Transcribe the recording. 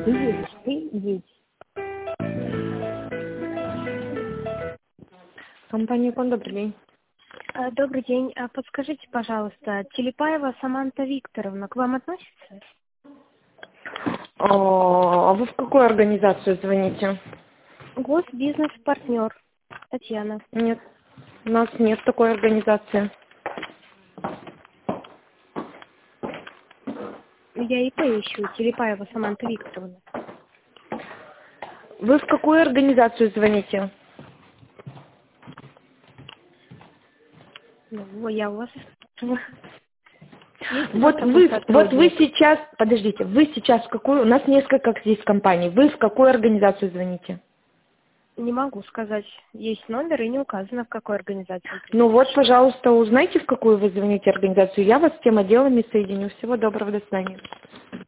Ты едешь. Компания «Кон», добрый день. Добрый день. Подскажите, пожалуйста, Телепаева Саманта Викторовна к вам относится? А вы в какую организацию звоните? Госбизнес-партнер. Татьяна. Нет, у нас нет такой организации. Я ИП ищу. Телепаева Саманта Викторовна. Вы в какую организацию звоните? Ну, я у вас. Есть у вас Вот такой вы сотрудник? сейчас, подождите, вы сейчас в какую, у нас несколько здесь компаний, вы в какую организацию звоните? Не могу сказать. Есть номер и не указано, в какой организации он Ну вот, принадлежит. пожалуйста, узнайте, в какую вы звоните организацию. Я вас с тем отделами соединю. Всего доброго, до свидания.